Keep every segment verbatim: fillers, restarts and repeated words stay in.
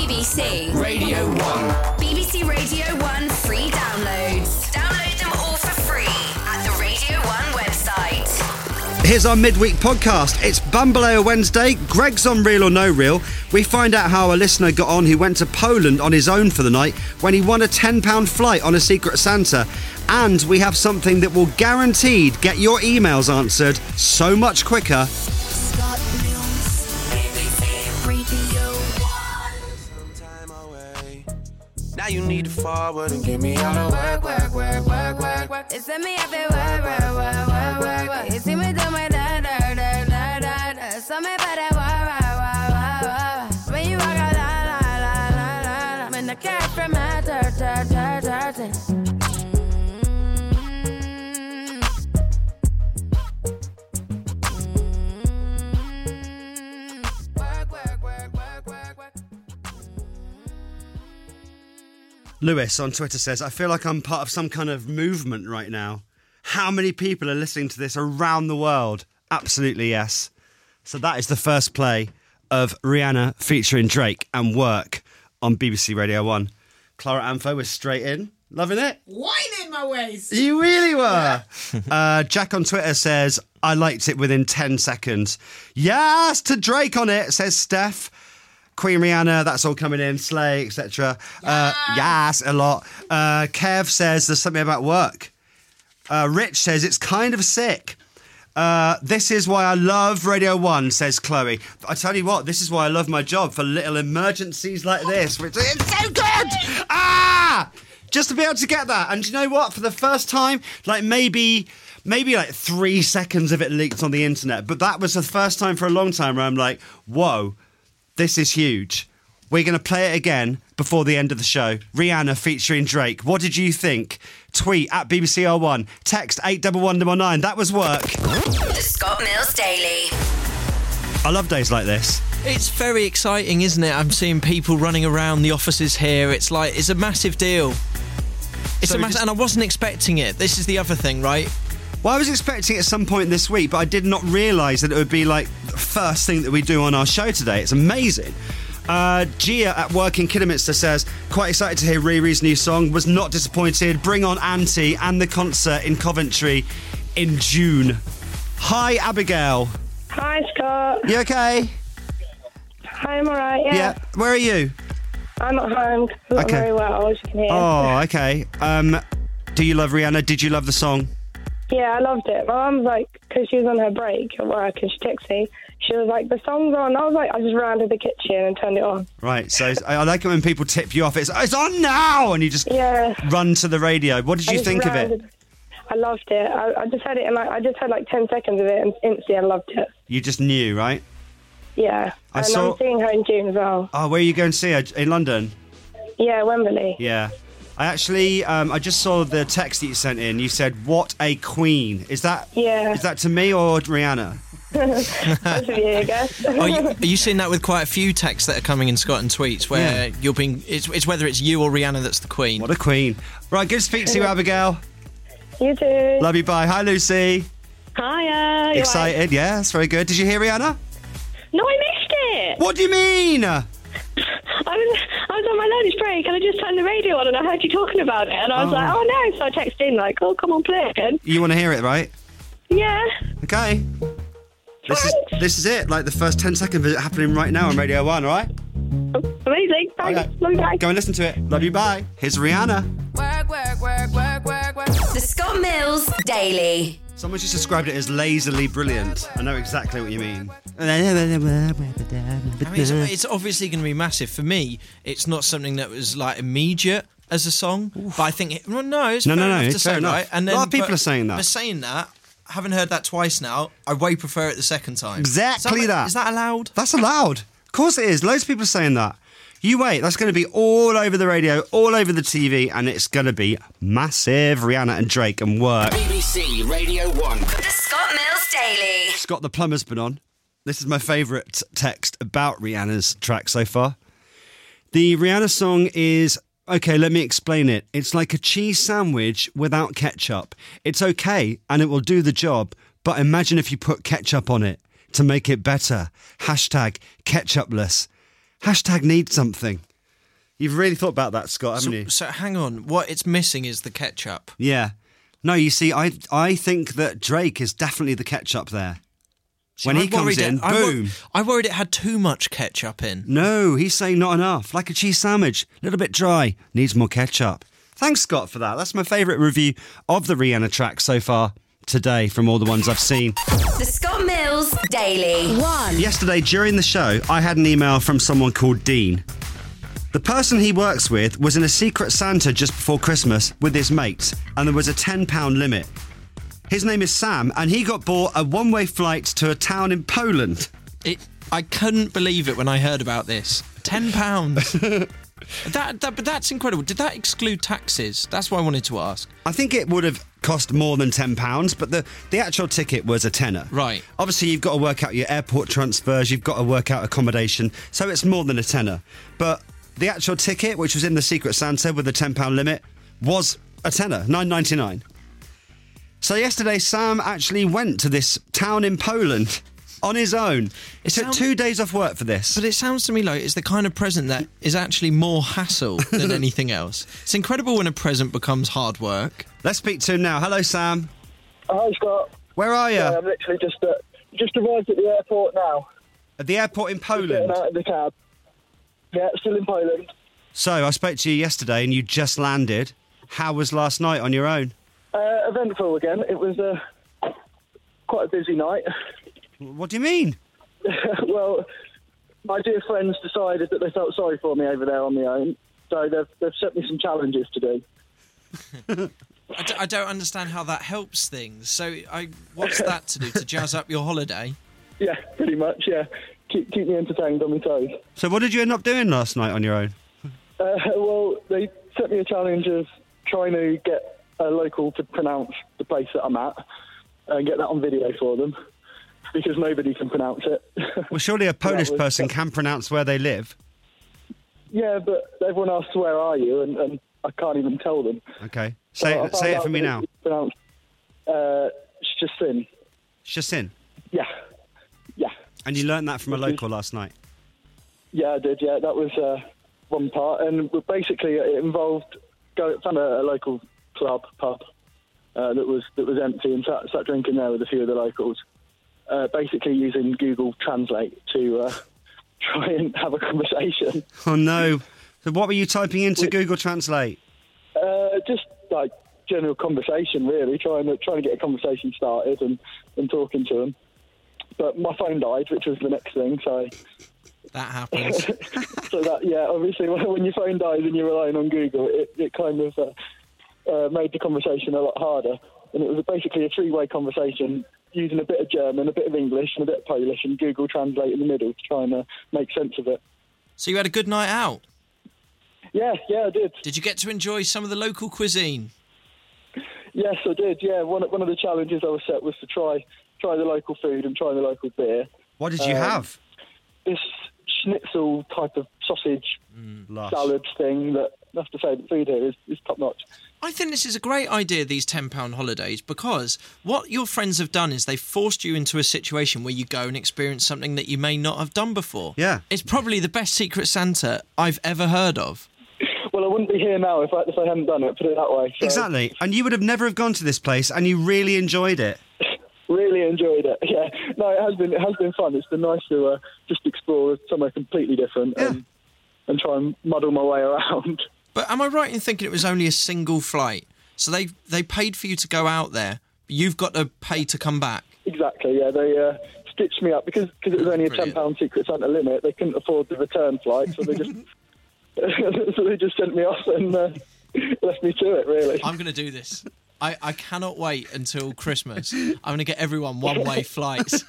B C Radio one. B B C Radio one free downloads. Download them all for free at the Radio one website. Here's our midweek podcast. It's Bambaleo Wednesday. Greg's on Real or No Real. We find out how a listener got on who went to Poland on his own for the night when he won a ten pound flight on a Secret Santa. And we have something that will guaranteed get your emails answered so much quicker. Now you need to forward and give me all the work, work, work, work, work, work. It's me up there, work, work, work, work, work, work. You see me do my da da da da da da. So me better work, work, work, work, work. When you walk out, la la la la la la. When the cat from my dirt, dirt, dirt, dirt, dirt. Lewis on Twitter says, I feel like I'm part of some kind of movement right now. How many people are listening to this around the world? Absolutely yes. So that is the first play of Rihanna featuring Drake and Work on B B C Radio one. Clara Amfo was straight in. Loving it? Whining my waist. You really were. uh, Jack on Twitter says, I liked it within ten seconds. Yes, to Drake on it, says Steph. Queen Rihanna, that's all coming in, Slay, et cetera. Uh, yes, a lot. Uh, Kev says there's something about Work. Uh, Rich says it's kind of sick. Uh, this is why I love Radio one, says Chloe. I tell you what, this is why I love my job, for little emergencies like this. Which it's so good! Ah! Just to be able to get that. And you know what? For the first time, like maybe... Maybe like three seconds of it leaked on the internet. But that was the first time for a long time where I'm like, whoa. This is huge. We're going to play it again before the end of the show. Rihanna featuring Drake. What did you think? Tweet at B B C R one. Text eight one one nine nine. That was Work. The Scott Mills Daily. I love days like this. It's very exciting, isn't it? I'm seeing people running around the offices here. It's like, it's a massive deal. It's So a massive, just- and I wasn't expecting it. This is the other thing, right? Well, I was expecting it at some point this week, but I did not realise that it would be like the first thing that we do on our show today. It's amazing. Uh, Gia at Work in Kidderminster says, quite excited to hear Riri's new song. Was not disappointed. Bring on Auntie and the concert in Coventry in June. Hi, Abigail. Hi, Scott. You okay? Hi, I'm alright, yeah. Yeah. Where are you? I'm at home. I'm not Okay. very well, as you can hear. Oh, okay. Um, do you love Rihanna? Did you love the song? Yeah, I loved it. My mum's like, because she was on her break at work and she texted me, she was like, the song's on. I was like, I just ran to the kitchen and turned it on. Right, so I I like it when people tip you off. It's, it's on now! And you just Yeah. run to the radio. What did I you just think of ran it? to- I loved it. I, I just heard it, and like, I just had like ten seconds of it, and instantly I loved it. You just knew, right? Yeah. I and saw- I'm seeing her in June as well. Oh, where are you going to see her? In London? Yeah, Wembley. Yeah. I actually, um, I just saw the text that you sent in. You said, what a queen. Is that, Yeah. is that to me or Rihanna? Both of you, I guess. Are you, are you seeing that with quite a few texts that are coming in, Scott, and tweets where Yeah. you're being... It's, it's whether it's you or Rihanna that's the queen. What a queen. Right, good to speak to you, Abigail. You too. Love you, bye. Hi, Lucy. Hiya. you Excited, yeah, that's very good. Did you hear Rihanna? No, I missed it. What do you mean? I was I was on my lunch break and I just turned the radio on and I heard you talking about it and I was Oh. like, oh no, so I texted in like, oh, come on, play it again. You want to hear it, right? Yeah. Okay. This is this is it, like the first ten seconds of it happening right now on Radio one, all right? Amazing. Thanks. Okay. Love you, bye. Go and listen to it. Love you, bye. Here's Rihanna. Work, work, work, work, work, work. The Scott Mills Daily. Someone just described it as lazily brilliant. I know exactly what you mean. I mean, it's, it's obviously going to be massive. For me, it's not something that was like immediate as a song, but I think it, well, no, it's No, fair no, no, enough it's to say, fair enough. right? And A lot of people but- are saying that. But saying that, having heard that twice now, I way prefer it the second time. Exactly is that. Is that allowed? That's allowed. Of course it is. Loads of people are saying that. You wait, that's going to be all over the radio, all over the T V, and it's going to be massive. Rihanna and Drake and Work. B B C Radio one. The Scott Mills Daily. Scott the Plumber's been on. This is my favourite text about Rihanna's track so far. The Rihanna song is, okay, let me explain it. It's like a cheese sandwich without ketchup. It's okay, and it will do the job, but imagine if you put ketchup on it to make it better. Hashtag ketchupless. Hashtag need something. You've really thought about that, Scott, haven't So, you? so hang on. What it's missing is the ketchup. Yeah. No, you see, I I think that Drake is definitely the ketchup there. When I he comes worried in, it, I wor- boom. I worried it had too much ketchup in. No, he's saying not enough. Like a cheese sandwich. A little bit dry. Needs more ketchup. Thanks, Scott, for that. That's my favourite review of the Rihanna track so far today from all the ones I've seen. The Scott Mills Daily. One. Yesterday, during the show, I had an email from someone called Dean. The person he works with was in a Secret Santa just before Christmas with his mates, and there was a ten pound limit. His name is Sam, and he got bought a one-way flight to a town in Poland. It. I couldn't believe it when I heard about this. Ten pounds. that, that, but that's incredible. Did that exclude taxes? That's what I wanted to ask. I think it would have cost more than ten pounds, but the, the actual ticket was a tenner. Right. Obviously, you've got to work out your airport transfers, you've got to work out accommodation, so it's more than a tenner. But the actual ticket, which was in the Secret Santa with the ten pound limit, was a tenner, nine ninety-nine. So yesterday, Sam actually went to this town in Poland on his own. It took sound- two days off work for this. But it sounds to me like it's the kind of present that is actually more hassle than anything else. It's incredible when a present becomes hard work. Let's speak to him now. Hello, Sam. Hi, Scott. Where are you? Yeah, I'm literally just uh, just arrived at the airport now. At the airport in Getting Poland. out of the cab. Yeah, still in Poland. So, I spoke to you yesterday and you just landed. How was last night on your own? Uh, eventful again. It was uh, quite a busy night. What do you mean? Well, my dear friends decided that they felt sorry for me over there on my own, so they've, they've set me some challenges to do. I, d- I don't understand how that helps things. So, I, what's that to do? To jazz up your holiday? Yeah, pretty much, yeah. Keep, keep me entertained on my toes. So what did you end up doing last night on your own? Uh, well, they set me a challenge of trying to get a local to pronounce the place that I'm at and get that on video for them, because nobody can pronounce it. Well, surely a Polish was- person can pronounce where they live. Yeah, but everyone asks, where are you? And, and I can't even tell them. Okay. Say Well, I it, say found it out for me that now. it's pronounced uh, Szczecin. Szczecin. Yeah. Yeah. And you learnt that from a Which is- local last night. Yeah, I did, yeah. That was uh, one part. And basically it involved, go, found a, a local club, pub, uh, that was that was empty, and sat, sat drinking there with a few of the locals. Uh, basically using Google Translate to uh, try and have a conversation. Oh, no. So what were you typing into Google Translate? Uh, just like general conversation, really, trying to trying to get a conversation started and, and talking to them. But my phone died, which was the next thing. So, That happens. so that yeah, obviously when, when your phone dies and you're relying on Google, it, it kind of uh, uh, made the conversation a lot harder. And it was basically a three-way conversation using a bit of German, a bit of English, and a bit of Polish, and Google Translate in the middle to try and uh, make sense of it. So you had a good night out? Yeah, yeah, I did. Did you get to enjoy some of the local cuisine? Yes, I did. Yeah, one one of the challenges I was set was to try try the local food and try the local beer. What did you Um, have? This schnitzel type of sausage Lush. salad thing that I have to say the food here is, is top notch. I think this is a great idea, these ten pound holidays, because what your friends have done is they've forced you into a situation where you go and experience something that you may not have done before. Yeah. It's probably the best Secret Santa I've ever heard of. Well, I wouldn't be here now if I, if I hadn't done it, put it that way. So Exactly. And you would have never have gone to this place and you really enjoyed it. Really enjoyed it. Yeah, no, it has been it has been fun. It's been nice to uh, just explore somewhere completely different Yeah. and, and try and muddle my way around. But am I right in thinking it was only a single flight? So they they paid for you to go out there, but you've got to pay to come back. Exactly, yeah. They uh, stitched me up because cause it was only a Brilliant. ten pound Secret Santa limit. They couldn't afford the return flight, so they just so they just sent me off and uh, left me to it, really. I'm going to do this. I, I cannot wait until Christmas. I'm going to get everyone one-way flights.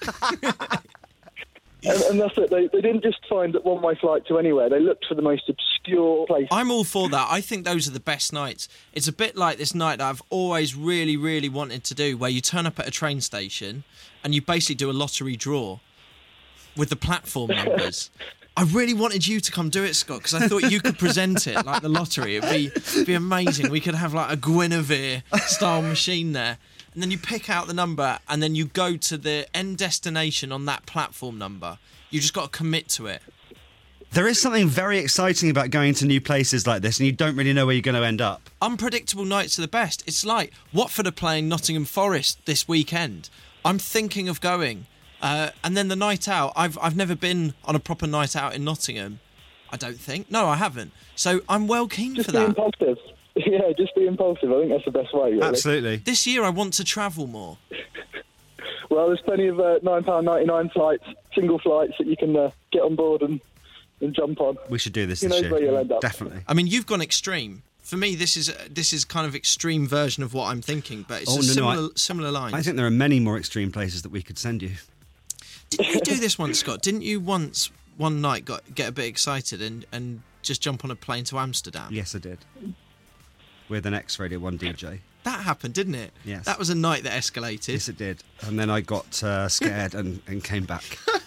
And, and that's it. They, they didn't just find that one-way flight to anywhere. They looked for the most obscure place. I'm all for that. I think those are the best nights. It's a bit like this night that I've always really, really wanted to do, where you turn up at a train station and you basically do a lottery draw with the platform numbers. I really wanted you to come do it, Scott, because I thought you could present it like the lottery. It'd be, it'd be amazing. We could have like a Guinevere-style machine there. And then you pick out the number and then you go to the end destination on that platform number. You just got to commit to it. There is something very exciting about going to new places like this, and you don't really know where you're going to end up. Unpredictable nights are the best. It's like Watford are playing Nottingham Forest this weekend. I'm thinking of going. Uh, and then the night out, I've I've never been on a proper night out in Nottingham. I don't think. No, I haven't. So I'm well keen Just for be that. impulsive. Yeah, just be impulsive. I think that's the best way, really. Absolutely. This year I want to travel more. Well, there's plenty of uh, nine pounds ninety-nine flights, single flights that you can uh, get on board and, and jump on. We should do this Who this knows year. where you'll end up. Definitely. I mean, you've gone extreme. For me, this is this is kind of extreme version of what I'm thinking, but it's Oh, a no, no, similar, I- similar lines. I think there are many more extreme places that we could send you. Didn't you do this once, Scott? Didn't you once, one night, got get a bit excited and, and just jump on a plane to Amsterdam? Yes, I did. With an ex-Radio one D J. That happened, didn't it? Yes. That was a night that escalated. Yes, it did. And then I got uh, scared and, and came back.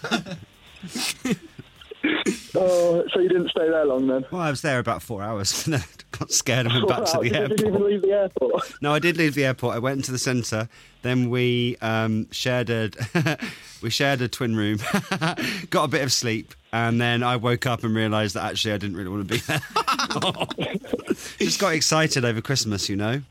Oh, so you didn't stay there long then? Well, I was there about four hours and then I got scared and went back to Wow, the you didn't airport. even leave the airport. No, I did leave the airport. I went into the centre. Then we um, shared a we shared a twin room, got a bit of sleep, and then I woke up and realised that actually I didn't really want to be there. Just got excited over Christmas, you know.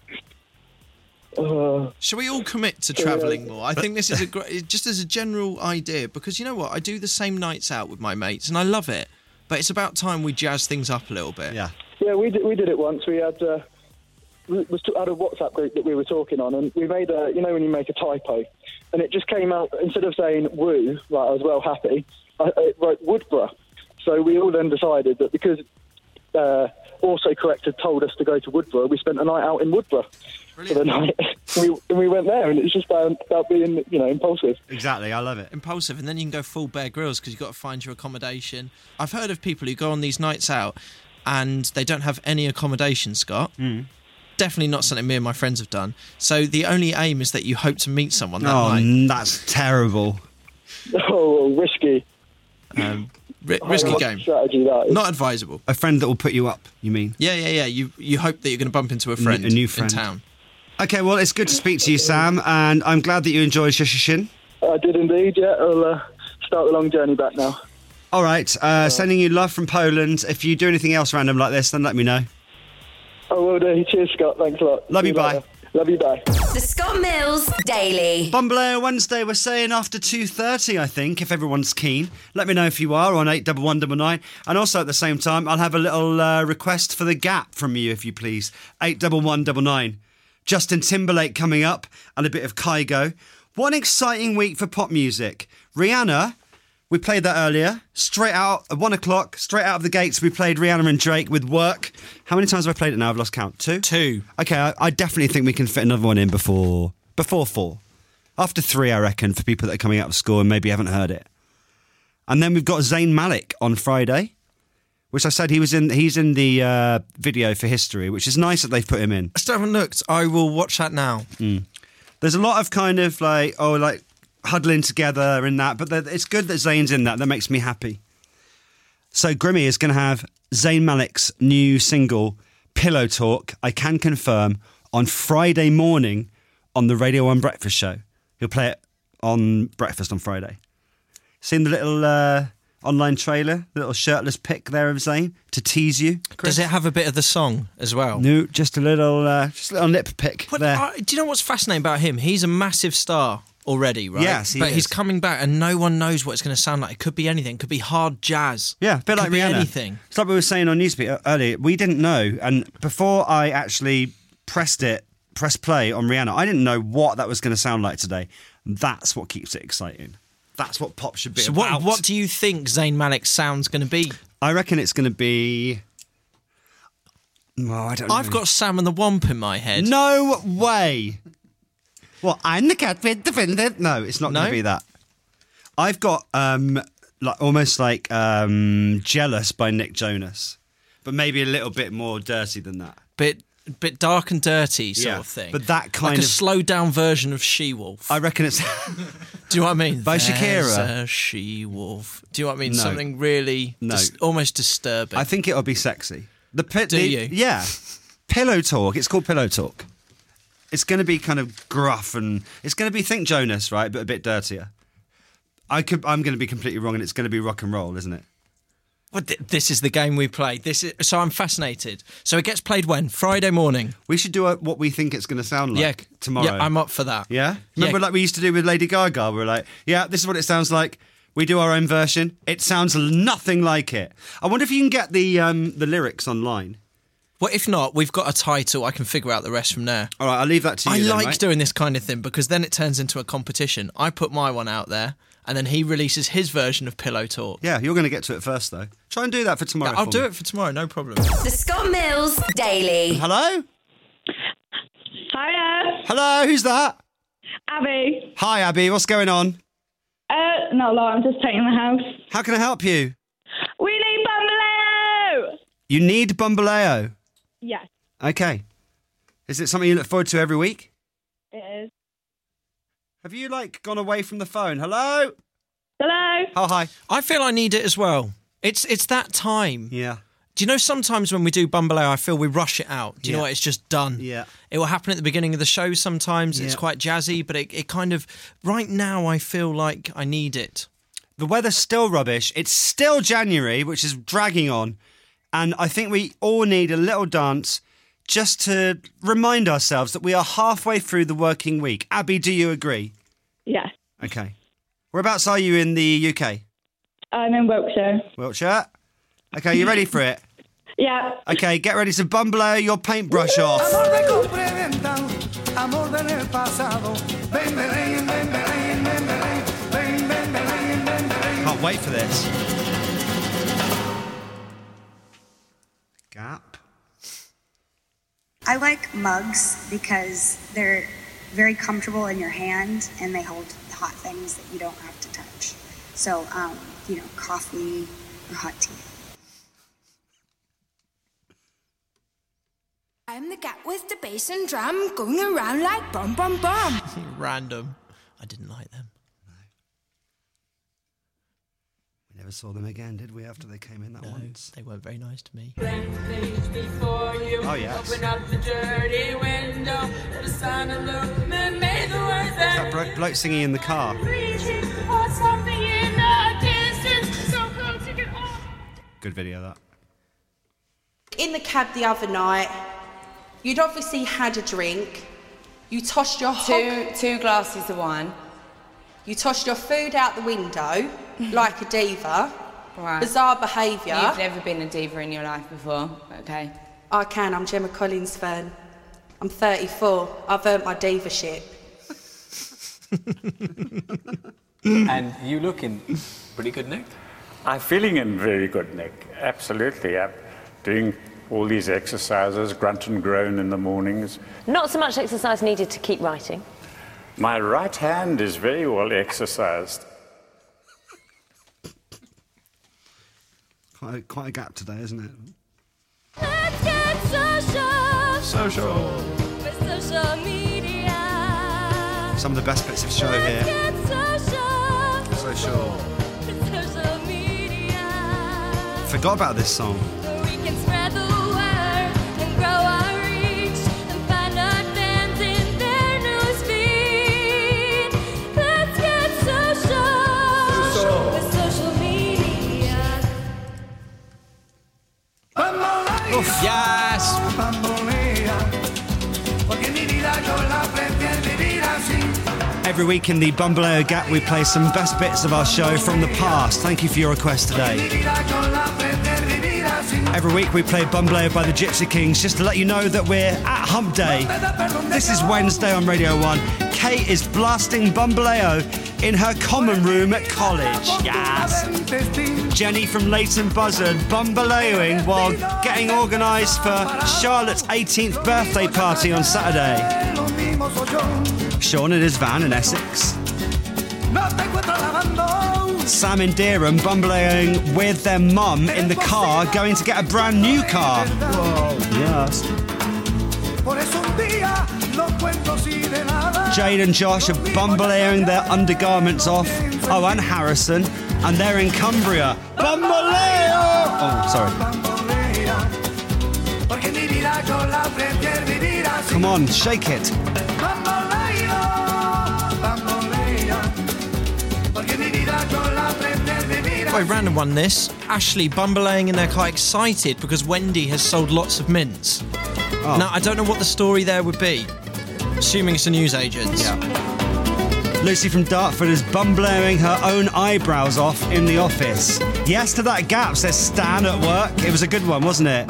Uh, Shall we all commit to travelling more? I think this is a great, just as a general idea, because you know what? I do the same nights out with my mates, and I love it. But it's about time we jazz things up a little bit. Yeah. yeah, we did, we did it once. We had uh, we was t- had a WhatsApp group that we were talking on, and we made a, you know, when you make a typo, and it just came out, instead of saying woo, like I was well happy, I, I wrote Woodborough. So we all then decided that because uh, Also Correct had told us to go to Woodborough, we spent a night out in Woodborough for the night. we, and we went there, and it's just about, about being, you know, impulsive. Exactly, I love it. Impulsive, and then you can go full Bear Grylls because you've got to find your accommodation. I've heard of people who go on these nights out and they don't have any accommodation, Scott. Mm. Definitely not something me and my friends have done. So the only aim is that you hope to meet someone that Oh, night. n- that's terrible. Oh, risky. Um, ri- risky High-risk game. strategy, that is. Not advisable. A friend that will put you up, you mean? Yeah, yeah, yeah. You you hope that you're going to bump into a friend, a new friend. in town. Okay, well, it's good to speak to you, Sam, and I'm glad that you enjoyed Shushishin. I did indeed, yeah. I'll uh, start the long journey back now. All right, uh, sending you love from Poland. If you do anything else random like this, then let me know. I will do. Cheers, Scott. Thanks a lot. Love See you, bye. later. Love you, bye. The Scott Mills Daily. Bumble Wednesday, we're saying after two thirty, I think, if everyone's keen. Let me know if you are on eight one one nine nine. And also at the same time, I'll have a little uh, request for the Gap from you, if you please. eight one one nine nine. Justin Timberlake coming up and a bit of Kygo. What an exciting week for pop music. Rihanna, we played that earlier. Straight out at one o'clock, straight out of the gates, we played Rihanna and Drake with Work. How many times have I played it now? I've lost count. Two? Two. Okay, I, I definitely think we can fit another one in before before four. After three, I reckon, for people that are coming out of school and maybe haven't heard it. And then we've got Zayn Malik on Friday, which I said he was in. He's in the uh, video for History, which is nice that they've put him in. I still haven't looked. I will watch that now. Mm. There's a lot of kind of like, oh, like huddling together in that, but it's good that Zayn's in that. That makes me happy. So Grimmy is going to have Zayn Malik's new single, Pillow Talk, I can confirm, on Friday morning on the Radio one Breakfast Show. He'll play it on breakfast on Friday. Seen the little uh, online trailer, the little shirtless pic there of Zayn to tease you? Chris? Does it have a bit of the song as well? No, just a little, uh, just a little lip pic But, there. uh, do you know what's fascinating about him? He's a massive star already, right? Yes, he but is. he's coming back, and no one knows what it's going to sound like. It could be anything. It could be hard jazz. Yeah, a bit Could like be Rihanna. anything. It's like we were saying on Newsbeat earlier. We didn't know, and before I actually pressed it, press play on Rihanna, I didn't know what that was going to sound like today. That's what keeps it exciting. That's what pop should be So about. what, what do you think Zayn Malik's sound's going to be? I reckon it's going to be. Well, I don't know. I've got Sam and the Womp in my head. No way. Well, I'm the cat with the fender. No, it's not going No? to be that. I've got um, like almost like um, Jealous by Nick Jonas, but maybe a little bit more dirty than that. Bit, bit dark and dirty sort Yeah, of thing. but that kind like a of- slowed down version of She-Wolf. I reckon it's. Do you know what I mean? By Shakira. There's a She-Wolf. Do you know what I mean? No. Something really No. dis- almost disturbing. I think it'll be sexy. The pit. Do the, you? Yeah. Pillow Talk. It's called Pillow Talk. It's going to be kind of gruff and it's going to be Think Jonas, right? But a bit dirtier. I could. I'm going to be completely wrong, and it's going to be rock and roll, isn't it? Well, th- this is the game we play. This is so I'm fascinated. So it gets played when? Friday morning. We should do a, what we think it's going to sound like yeah, tomorrow. Yeah, I'm up for that. Yeah? Remember Yeah. like we used to do with Lady Gaga? We were like, yeah, this is what it sounds like. We do our own version. It sounds nothing like it. I wonder if you can get the um, the lyrics online. Well, if not, we've got a title. I can figure out the rest from there. All right, I'll leave that to you I then, like right? doing this kind of thing because then it turns into a competition. I put my one out there and then he releases his version of Pillow Talk. Yeah, you're going to get to it first, though. Try and do that for tomorrow. Yeah, I'll for do me. it for tomorrow, no problem. The Scott Mills Daily. Hello? Hiya, Hello, who's that? Abby. Hi, Abby. What's going on? Uh, not a lot. I'm just painting the house. How can I help you? We need Bambaleo. You need Bumbaleo. Yes, Okay. Is it something you look forward to every week? it is. Have you, like, gone away from the phone? Hello? Hello. Oh, hi. I feel I need it as well. It's it's that time. Yeah. Do you know sometimes when we do Bumbaleo, I feel we rush it out. Do you Yeah. know what? It's just done. Yeah. It will happen at the beginning of the show sometimes. It's Yeah. quite jazzy, but it, it kind of... Right now, I feel like I need it. The weather's still rubbish. It's still January, which is dragging on. And I think we all need a little dance just to remind ourselves that we are halfway through the working week. Abby, do you agree? Yes, Okay. Whereabouts are you in the U K? I'm in Wiltshire. Wiltshire? Okay, you ready for it? Yeah. Okay, get ready to Bumbaleo your paintbrush off. Can't wait for this. Gap. I like mugs because they're very comfortable in your hand and they hold hot things that you don't have to touch. So, um, you know, coffee or hot tea. I'm the cat with the bass and drum going around like bum bum bum. Random. I didn't like them. We never saw them again, did we, after they came in that No, once? they weren't very nice to me. Oh, yes. Open up the dirty window. The sun illuminate made the words that That bro- bloke singing in the car. reaching for something in the distance. So close you can all. Good video, that. In the cab the other night, you'd obviously had a drink. You tossed your Two, two glasses of wine. You tossed your food out the window like a diva. Right. Bizarre behaviour. You've never been a diva in your life before, okay? I can, I'm Gemma Collins' fan. I'm thirty-four. I've earned my diva-ship. And you look in pretty good nick. I'm feeling in very good nick, absolutely. I'm doing all these exercises, grunt and groan in the mornings. Not so much exercise needed to keep writing. My right hand is very well exercised. Quite a, quite a gap today, isn't it? Let's get social. Social. With social media. Some of the best bits of show here. Get social. Social. With social media. Forgot about this song. Where we can spread the word and grow our reach and find our fans in their newsfeed. Let's get social. Social. With social media. Oof, yes! Every week in the Bumbaleo Gap, we play some best bits of our show from the past. Thank you for your request today. Every week we play Bumbaleo by the Gypsy Kings, just to let you know that we're at Hump Day. This is Wednesday on Radio one. Kate is blasting Bumbaleo in her common room at college. Yes. Jenny from Leighton Buzzard Bumbaleoing while getting organised for Charlotte's eighteenth birthday party on Saturday. Sean in his van in Essex. Sam and Deerham Bumbaleoing with their mum in the car going to get a brand new car. Whoa, yes. Jade and Josh are Bumbaleoing their undergarments off. Oh, and Harrison. And they're in Cumbria. Bumbaleo! Oh, sorry. Come on, shake it. bit of a random one, this. Ashley bumbelaying in their car, excited because Wendy has sold lots of mints. Oh. Now, I don't know what the story there would be. Assuming it's a newsagent. Yeah. Lucy from Dartford is bum-blowing her own eyebrows off in the office. Yes to that gap, says Stan at work. It was a good one, wasn't it?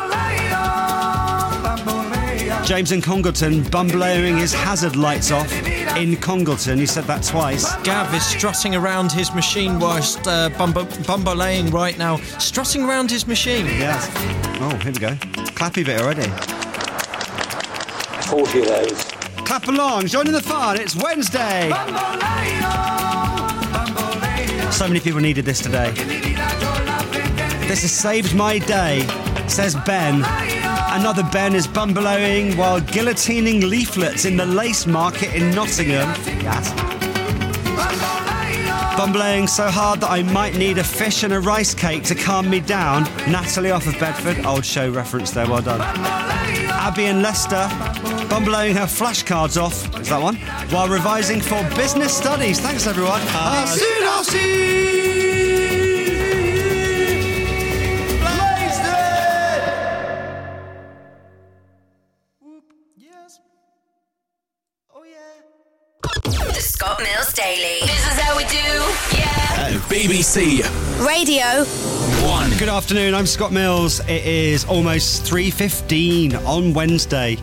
James in Congleton bum-blowing his hazard lights off in Congleton. He said that twice. Gav is strutting around his machine whilst uh, bumbo- bumbolaying right now. Strutting around his machine. Yes. Oh, here we go. Clappy bit already. forty of those. Clap along, join in the fun. It's Wednesday. So many people needed this today. This has saved my day, says Ben. Another Ben is bumblowing while guillotining leaflets in the lace market in Nottingham. Yes. Bumblowing so hard that I might need a fish and a rice cake to calm me down. Natalie off of Bedford. Old show reference there, well done. Abby and Leicester bumblowing her flashcards off. Is that one? While revising for business studies. Thanks, everyone. Uh, I'll see. The Scott Mills Daily. This is how we do. Yeah. At B B C Radio One. Good afternoon, I'm Scott Mills. It is almost three fifteen on Wednesday.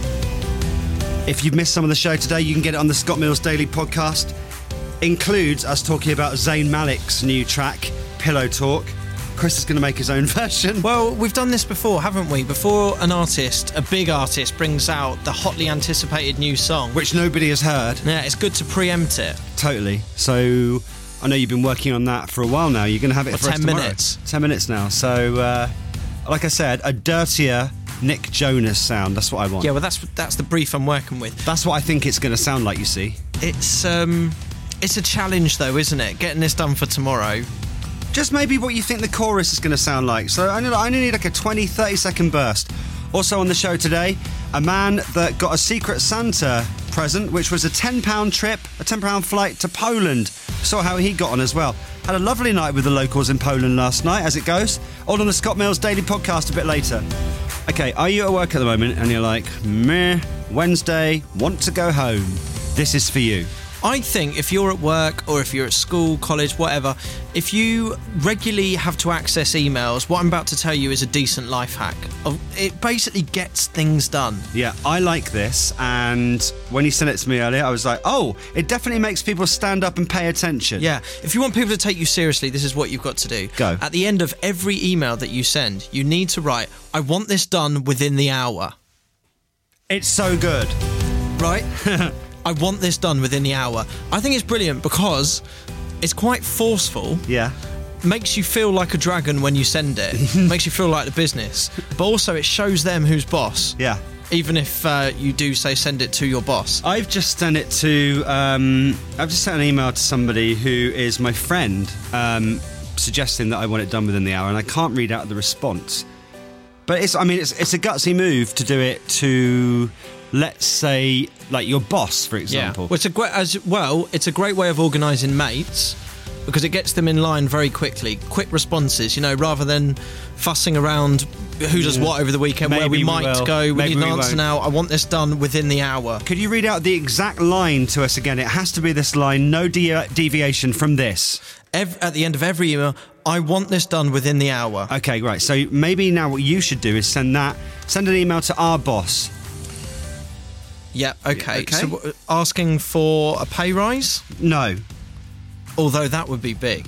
If you've missed some of the show today, you can get it on the Scott Mills Daily podcast. Includes us talking about Zayn Malik's new track, Pillow Talk. Chris is going to make his own version. Well, we've done this before, haven't we? Before an artist, a big artist, brings out the hotly anticipated new song. Which nobody has heard. Yeah, it's good to preempt it. Totally. So, I know you've been working on that for a while now. You're going to have it For for us ten tomorrow. minutes. Ten minutes now. So, uh, like I said, a dirtier Nick Jonas sound. That's what I want. Yeah, well, that's that's the brief I'm working with. That's what I think it's going to sound like, you see. It's, um... It's a challenge, though, isn't it? Getting this done for tomorrow. Just maybe what you think the chorus is going to sound like. So I only, I only need like a twenty, thirty second burst. Also on the show today, a man that got a Secret Santa present, which was a ten pound trip, a ten pound flight to Poland. Saw how he got on as well. Had a lovely night with the locals in Poland last night, as it goes. All on the Scott Mills Daily podcast a bit later. Okay, are you at work at the moment and you're like, meh, Wednesday, want to go home? This is for you. I think if you're at work or if you're at school, college, whatever, if you regularly have to access emails, what I'm about to tell you is a decent life hack. It basically gets things done. Yeah, I like this, and when you sent it to me earlier, I was like, oh, it definitely makes people stand up and pay attention. Yeah, if you want people to take you seriously, this is what you've got to do. Go. At the end of every email that you send, you need to write, I want this done within the hour. It's so good. Right? I want this done within the hour. I think it's brilliant because it's quite forceful. Yeah. Makes you feel like a dragon when you send it. Makes you feel like the business. But also it shows them who's boss. Yeah. Even if uh, you do say send it to your boss. I've just sent it to... Um, I've just sent an email to somebody who is my friend, um, suggesting that I want it done within the hour, and I can't read out the response. But it's, I mean, it's, it's a gutsy move to do it to... Let's say, like your boss, for example. Yeah. Well, it's a great, as well, it's a great way of organising mates because it gets them in line very quickly. Quick responses, you know, rather than fussing around who does yeah. what over the weekend, Maybe where we, we might will. go. We Maybe need an we answer won't. now. I want this done within the hour. Could you read out the exact line to us again? It has to be this line, no de- deviation from this. Every, at the end of every email, I want this done within the hour. Okay, right. So maybe now what you should do is send that, send an email to our boss. Yeah, okay. Okay. So uh, asking for a pay rise? No. Although that would be big.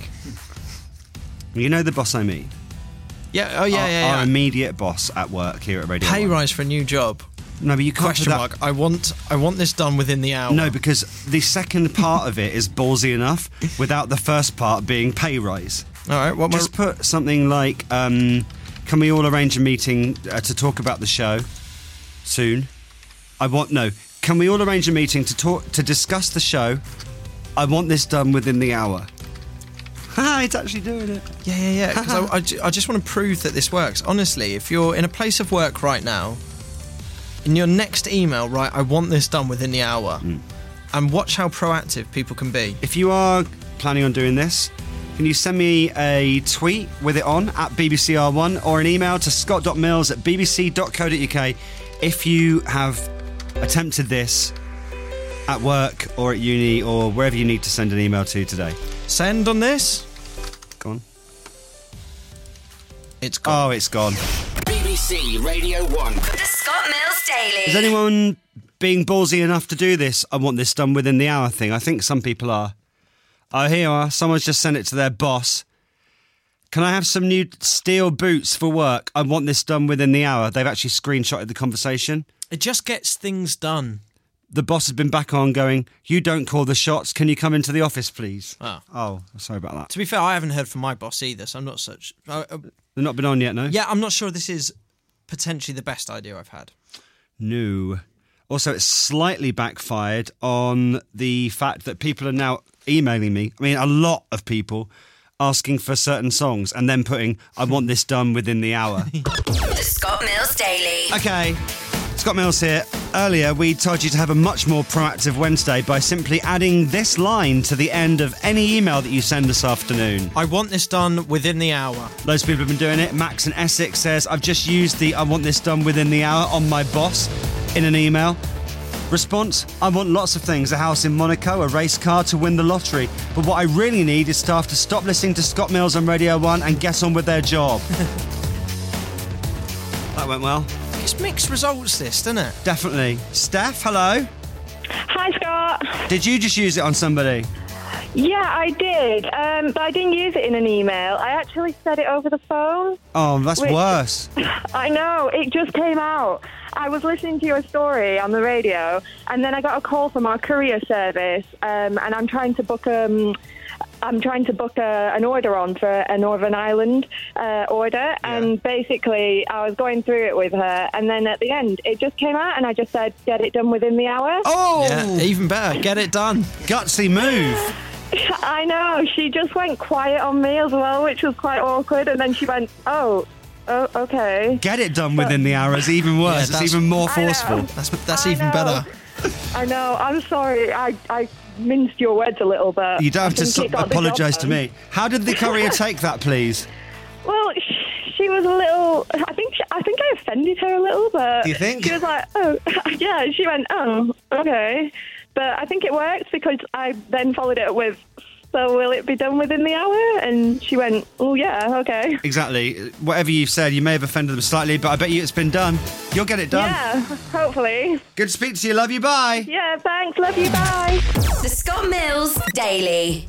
You know the boss I mean? Yeah, oh yeah, our, yeah, yeah. Our immediate boss at work here at Radio Pay one. rise for a new job. No, but you can't Question do that. mark. I want I want this done within the hour. No, because the second part of it is ballsy enough without the first part being pay rise. All right, what Just put something like, um, can we all arrange a meeting uh, to talk about the show soon? I want, no, can we all arrange a meeting to talk, to discuss the show? I want this done within the hour. Ha, it's actually doing it. Yeah, yeah, yeah. 'Cause I, I, ju- I just want to prove that this works. Honestly, if you're in a place of work right now, in your next email, write, I want this done within the hour. Mm. And watch how proactive people can be. If you are planning on doing this, can you send me a tweet with it on at B B C R one or an email to scott dot mills at b b c dot co dot u k if you have attempted this at work or at uni or wherever you need to send an email to today. Send on this. Go on. It's gone. Oh, it's gone. B B C Radio one. The Scott Mills Daily. Is anyone being ballsy enough to do this? I want this done within the hour thing. I think some people are. Oh, here you are. Someone's just sent it to their boss. Can I have some new steel boots for work? I want this done within the hour. They've actually screenshotted the conversation. It just gets things done. The boss has been back on going, you don't call the shots. Can you come into the office, please? Oh. Oh, sorry about that. To be fair, I haven't heard from my boss either, so I'm not such... Uh, uh, They've not been on yet, no? yeah, I'm not sure this is potentially the best idea I've had. No. Also, it's slightly backfired on the fact that people are now emailing me. I mean, a lot of people asking for certain songs and then putting, I want this done within the hour. The Scott Mills Daily. Okay, Scott Mills here. Earlier, we told you to have a much more proactive Wednesday by simply adding this line to the end of any email that you send this afternoon. I want this done within the hour. Loads of people have been doing it. Max in Essex says, I've just used the I want this done within the hour on my boss in an email. Response, I want lots of things. A house in Monaco, a race car, to win the lottery. But what I really need is staff to stop listening to Scott Mills on Radio one and get on with their job. That went well. It's mixed results, this, doesn't it? Definitely. Steph, hello. Hi, Scott. Did you just use it on somebody? Yeah, I did, um, but I didn't use it in an email. I actually said it over the phone. Oh, that's which, worse. I know, it just came out. I was listening to your story on the radio, and then I got a call from our courier service, um, and I'm trying to book um, I'm trying to book a, an order on for a Northern Ireland uh, order, yeah. And basically I was going through it with her, and then at the end it just came out, and I just said, get it done within the hour. Oh! Yeah, even better, get it done. Gutsy move. I know, she just went quiet on me as well, which was quite awkward, and then she went, oh, oh okay. Get it done within the hour is even worse, yeah, it's even more forceful. That's, that's even better. I know, I'm sorry, I... I minced your words a little bit. You don't have to so- apologise to me. How did the courier take that, please? Well, she was a little... I think she, I think I offended her a little bit. Do you think? She was like, oh, yeah, she went, oh, okay. But I think it worked because I then followed it up with, so will it be done within the hour? And she went, oh, yeah, okay. Exactly. Whatever you've said, you may have offended them slightly, but I bet you it's been done. You'll get it done. Yeah, hopefully. Good to speak to you. Love you. Bye. Yeah, thanks. Love you. Bye. The Scott Mills Daily.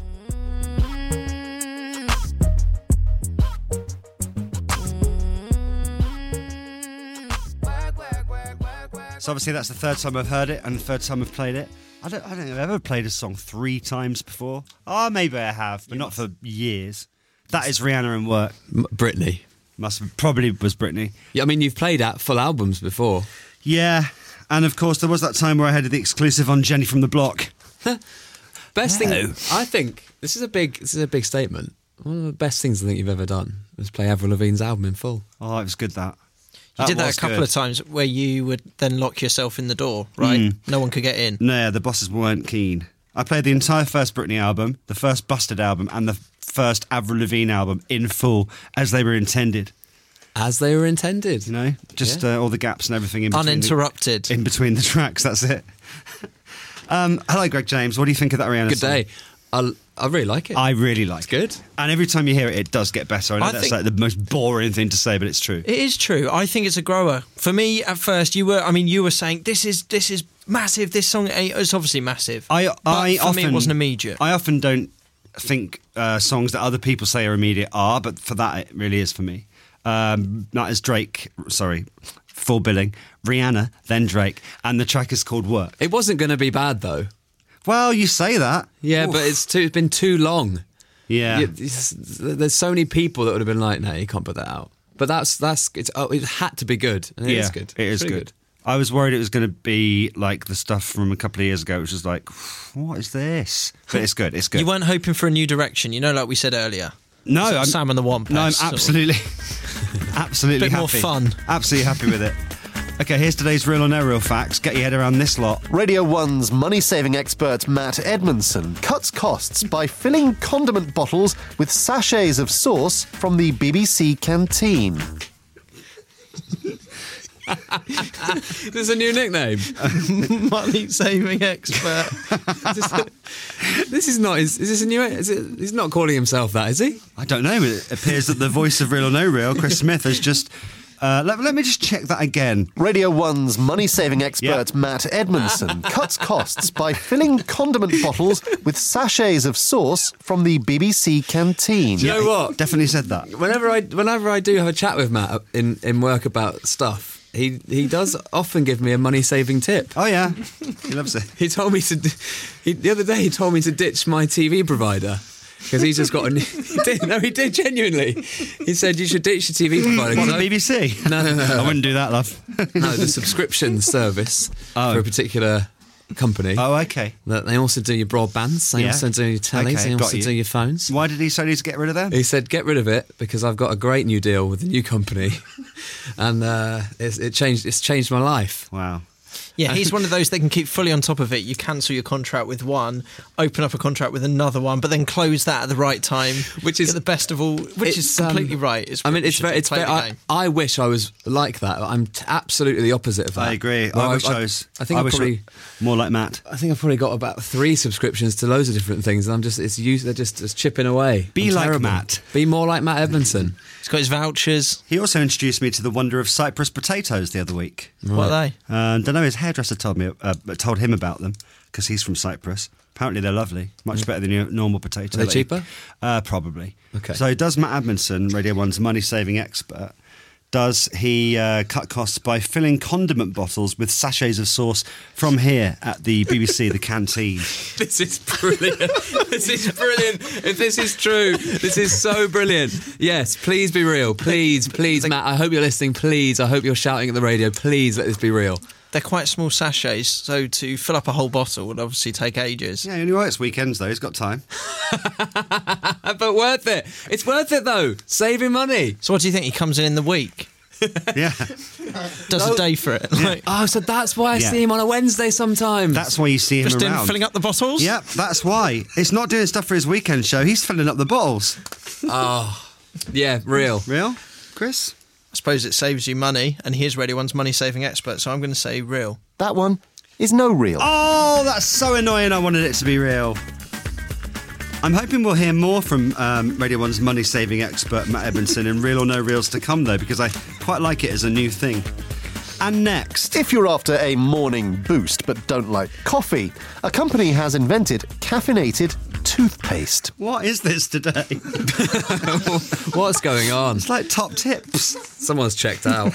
So obviously that's the third time I've heard it and the third time I've played it. I don't, I don't think I've ever played a song three times before. Oh, maybe I have, but not for years. That is Rihanna and Work. M- Britney. Must have, probably was Britney. Yeah, I mean, you've played out full albums before. Yeah, and of course there was that time where I had the exclusive on Jenny from the Block. Best no. thing, I think, this is a big, this is a big statement. One of the best things I think you've ever done was play Avril Lavigne's album in full. Oh, it was good, that. You that did that a couple good. of times where you would then lock yourself in the door, right? Mm. No one could get in. No, the bosses weren't keen. I played the entire first Britney album, the first Busted album, and the first Avril Lavigne album in full, as they were intended. As they were intended. You know? Just yeah. uh, all the gaps and everything in between. Uninterrupted. The, in between the tracks, that's it. um, hello, Greg James. What do you think of that Rihanna Good song? day. I I really like it. I really like it's it. It's good. And every time you hear it, it does get better. I know I that's like the most boring thing to say, but it's true. It is true. I think it's a grower. For me, at first, you were, I mean, you were saying, this is this is massive, this song, it's obviously massive. I, but I for often, me, it wasn't immediate. I often don't think uh, songs that other people say are immediate are, but for that, it really is for me. Um, that is Drake, sorry, full billing, Rihanna, then Drake, and the track is called Work. It wasn't going to be bad, though. Well, you say that. Yeah, Oof. but it's too, it's been too long. Yeah. You, there's so many people that would have been like, no, you can't put that out. But that's, that's it's, oh, it had to be good. And it yeah, is good. It is good. good. I was worried it was going to be like the stuff from a couple of years ago, which was like, what is this? But it's good, it's good. You weren't hoping for a new direction, you know, like we said earlier. No, sort of I'm, Sam and the Womp. No, I'm absolutely, absolutely Bit happy. more fun. Absolutely happy with it. Okay, here's today's real or no real facts. Get your head around this lot. Radio one's money-saving expert Matt Edmondson cuts costs by filling condiment bottles with sachets of sauce from the B B C canteen. This is a new nickname. Money saving expert. This is not. Is, is this a new? Is it? He's not calling himself that, is he? I don't know. It appears that the voice of Real or No Real, Chris Smith, has just. Uh, let, let me just check that again. Radio one's money-saving expert Yep. Matt Edmondson cuts costs by filling condiment bottles with sachets of sauce from the B B C canteen. Do you know what? Definitely said that. Whenever I whenever I do have a chat with Matt in, in work about stuff, he he does often give me a money saving tip. Oh yeah, he loves it. He told me to. He, the other day, he told me to ditch my T V provider. Because he's just got a new... He did, no, he did, genuinely. He said, you should ditch your T V provider. What, the I- B B C? No, no, no. I wouldn't do that, love. No, the subscription service Oh. for a particular company. Oh, okay. That they also do your broadbands, they Yeah. also do your tellies, Okay, they got also you. do your phones. Why did he say to get rid of them? He said, get rid of it because I've got a great new deal with a new company. And uh, it's, it changed, it's changed my life. Wow. Yeah, he's one of those that can keep fully on top of it. You cancel your contract with one, open up a contract with another one, but then close that at the right time, which is the best of all. Which is It's, um, completely right. It's I mean, you it's should very, it's play very, the I, game. I wish I was like that. I'm t- absolutely the opposite of that. I agree. Well, I wish I was. I think I I wish probably more like Matt. I think I've probably got about three subscriptions to loads of different things, and I'm just it's used. They're just, just chipping away. Be I'm like terrible. Matt. Be more like Matt Edmondson. He's got his vouchers. He also introduced me to the wonder of Cyprus potatoes the other week. What are they? Uh, don't know. His hairdresser told me, uh, told him about them because he's from Cyprus. Apparently, they're lovely, much better than your normal potato. Are they cheaper? Uh, probably. Okay. So, does Matt Edmondson, Radio One's money-saving expert, does he uh, cut costs by filling condiment bottles with sachets of sauce from here at the B B C, the canteen? This is brilliant. This is brilliant. If this is true, this is so brilliant. Yes, please be real. Please, please, Matt. I hope you're listening. Please, I hope you're shouting at the radio. Please let this be real. They're quite small sachets, so to fill up a whole bottle would obviously take ages. Yeah, he only works weekends though. He's got time. But worth it. It's worth it though. Saving money. So what do you think? He comes in in the week, Yeah. does a day for it. Like, Oh, so that's why I Yeah. see him on a Wednesday sometime. That's why you see him just in around. filling up the bottles? Yep, that's why. It's not doing stuff for his weekend show. He's filling up the bottles. Oh, yeah, real. Real, Chris? I suppose it saves you money, and here's Radio One's money-saving expert, so I'm going to say real. That one is no real. Oh, that's so annoying. I wanted it to be real. I'm hoping we'll hear more from um, Radio one's money-saving expert, Matt Edmondson, in Real or No Reels to come, though, because I quite like it as a new thing. And next... If you're after a morning boost but don't like coffee, a company has invented caffeinated toothpaste. What is this today? What's going on? It's like top tips. Someone's checked out.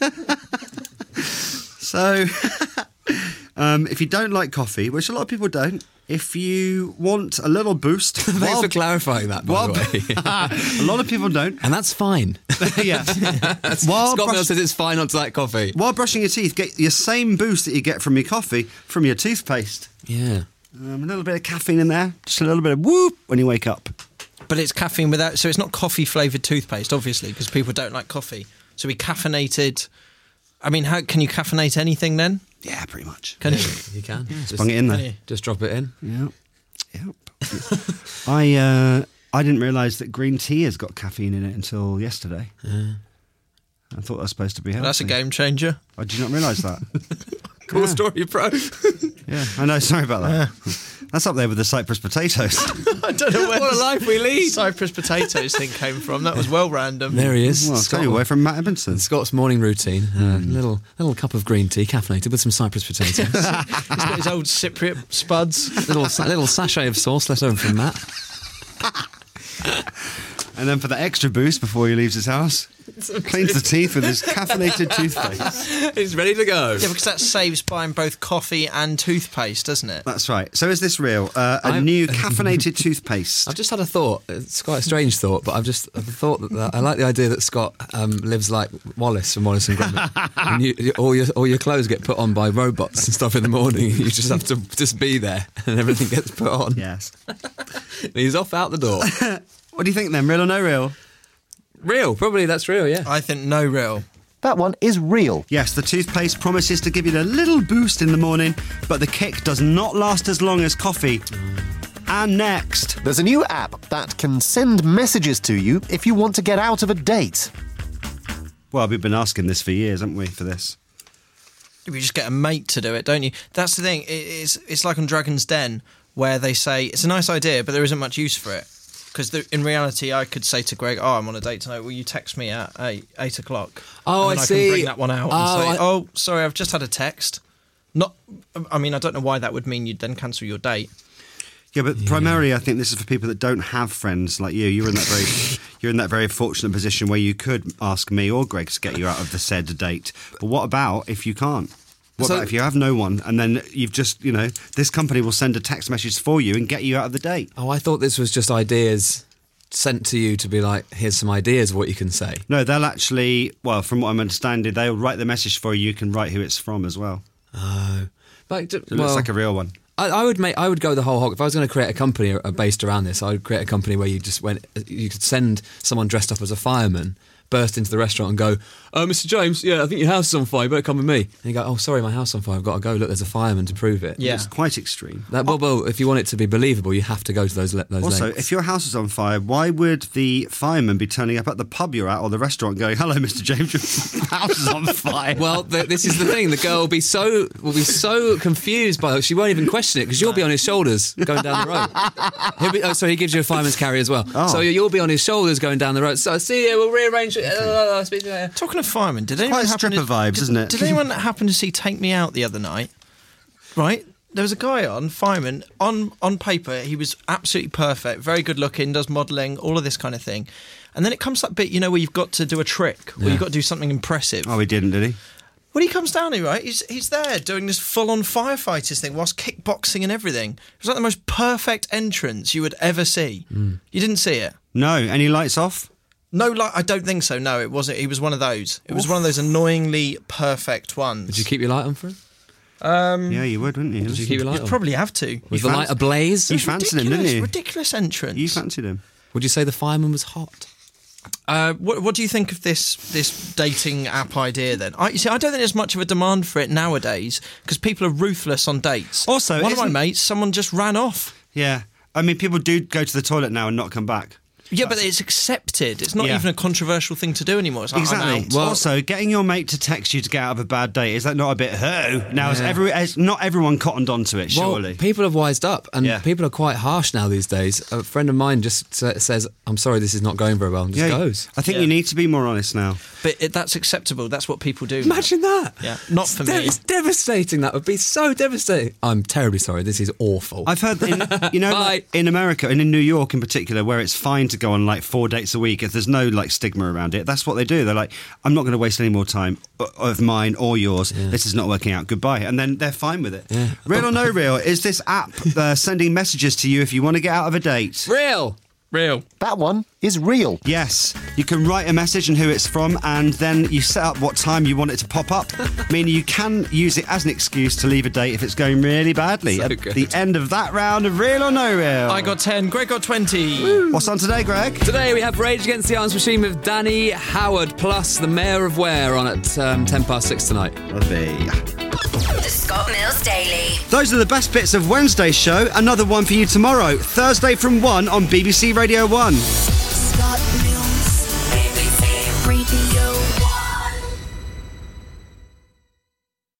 So, um, if you don't like coffee, which a lot of people don't, if you want a little boost... Thanks while- for clarifying that, by while- the way. a lot of people don't. And that's fine. Yeah. Scott brush- Mills says it's fine not to like coffee. While brushing your teeth, get your same boost that you get from your coffee from your toothpaste. Yeah. Um, a little bit of caffeine in there, just a little bit of whoop when you wake up. But it's caffeine without... So it's not coffee-flavoured toothpaste, obviously, because people don't like coffee. So we caffeinated... I mean, how can you caffeinate anything then? Yeah, pretty much. Can Yeah, you? you can. Just, Bung it in Can there. you? just drop it in. Yep. Yep. I uh, I didn't realise that green tea has got caffeine in it until yesterday. Yeah. I thought that was supposed to be healthy. That's a game changer. I did not realise that. Cool story, bro. Yeah, I know. Sorry about that. That's up there with the Cyprus potatoes. I don't know where What a the life we lead. Cyprus potatoes thing came from. That was well random. There he is. Well, I'll Scott- tell you away from Matt Edmondson. Scott's morning routine. A little little cup of green tea, caffeinated with some Cyprus potatoes. He's got his old Cypriot spuds. little sa- little sachet of sauce left over from Matt. And then for the extra boost before he leaves his house, cleans the teeth with his caffeinated toothpaste. He's ready to go. Yeah, because that saves buying both coffee and toothpaste, doesn't it? That's right. So is this real? Uh, a I'm- new caffeinated toothpaste. I've just had a thought. It's quite a strange thought, but I've just I've thought that, that I like the idea that Scott um, lives like Wallace from Wallace and Gromit. And you, you, all your all your clothes get put on by robots and stuff in the morning. You just have to just be there, and everything gets put on. Yes. And he's off out the door. What do you think then? Real or no real? Real, probably that's real. Yeah. I think no real. That one is real. Yes, the toothpaste promises to give you a little boost in the morning, but the kick does not last as long as coffee. And next, there's a new app that can send messages to you if you want to get out of a date. Well, we've been asking this for years, haven't we, for this? You just get a mate to do it, don't you? That's the thing. It's it's like on Dragon's Den, where they say it's a nice idea, but there isn't much use for it. Because in reality, I could say to Greg, "Oh, I'm on a date tonight. Will you text me at eight, eight o'clock?" Oh, and then I I see. can bring that one out Oh, and say, I- "Oh, sorry, I've just had a text." Not, I mean, I don't know why that would mean you'd then cancel your date. Yeah, but primarily, I think this is for people that don't have friends like you. You're in that very, you're in that very fortunate position where you could ask me or Greg to get you out of the said date. But what about if you can't? What So- about if you have no one, and then you've just, you know, this company will send a text message for you and get you out of the date? Oh, I thought this was just ideas sent to you to be like, here's some ideas of what you can say. No, they'll actually, well, from what I'm understanding, they'll write the message for you. You can write who it's from as well. Oh, but d- So it looks like a real one. I, I would make. I would go the whole hog. If I was going to create a company uh, based around this, I would create a company where you just went. You could send someone dressed up as a fireman, burst into the restaurant and go, "Oh, Mister James, yeah, I think your house is on fire. You better come with me." And you go, "Oh, sorry, my house is on fire. I've got to go. Look, there's a fireman to prove it." It's quite extreme. That, well, well, if you want it to be believable, you have to go to those le- those Also, lengths. if your house is on fire, why would the fireman be turning up at the pub you're at or the restaurant going, "Hello, Mister James, your house is on fire"? Well, th- this is the thing. The girl will be so will be so confused by it. She won't even question it because you'll be on his shoulders going down the road. He'll be, oh, so he gives you a fireman's carry as well. Oh. So you'll be on his shoulders going down the road. So see you. We'll rearrange it. Uh, speak to you later. Talking of firemen, did Quite anyone happen stripper to, vibes, did, isn't it? Did anyone happen to see Take Me Out the other night? Right, there was a guy on fireman on on paper. He was absolutely perfect, very good looking, does modelling, all of this kind of thing. And then it comes that bit, you know, where you've got to do a trick, where Yeah. you've got to do something impressive. Oh, he didn't, did he? When he comes down here, right, he's he's there doing this full-on firefighters thing whilst kickboxing and everything. It was like the most perfect entrance you would ever see. Mm. You didn't see it? No. Any lights off? No, like I don't think so. No, it wasn't. He was one of those. It was Oof. one of those annoyingly perfect ones. Would you keep your light on for him? Um, Yeah, you would, wouldn't you? Did you keep your light You'd on? probably have to. Was the light ablaze? You fancied him, didn't you? Ridiculous entrance. You fancied him. Would you say the fireman was hot? Uh, what, what do you think of this this dating app idea then? I, you see, I don't think there's much of a demand for it nowadays because people are ruthless on dates. Also, one of my isn't- mates, someone just ran off. Yeah. I mean, people do go to the toilet now and not come back. Yeah, but it's accepted. It's not Yeah. even a controversial thing to do anymore. It's like, I'm Exactly. out. Also, getting your mate to text you to get out of a bad date, is that not a bit ho? Now, is Yeah. every, is not everyone cottoned onto it, surely? Well, people have wised up, and Yeah. people are quite harsh now these days. A friend of mine just sa- says, "I'm sorry, this is not going very well," and just Yeah, goes. I think Yeah. you need to be more honest now. But it, that's acceptable. That's what people do. Imagine that. Yeah, not for De- me. It's devastating. That would be so devastating. I'm terribly sorry. This is awful. I've heard, in, you know, Bye. like, in America and in New York in particular, where it's fine to go on like four dates a week if there's no like stigma around it. That's what they do. They're like, I'm not going to waste any more time o- of mine or yours. This is not working out. Goodbye. And then they're fine with it. Yeah. Real or no real? Is this app uh, sending messages to you if you want to get out of a date? Real. Real. That one is real. Yes, you can write a message and who it's from, and then you set up what time you want it to pop up, meaning you can use it as an excuse to leave a date if it's going really badly. So At good. the end of that round of Real or No Real. I got ten. Greg got twenty. What's on today, Greg? Today we have Rage Against the Arms Machine with Danny Howard, plus the Mayor of Ware on at um, ten past six tonight. Lovely. The Scott Mills Daily. Those are the best bits of Wednesday's show. Another one for you tomorrow, Thursday from one on B B C Radio one. Scott Mills, B B C Radio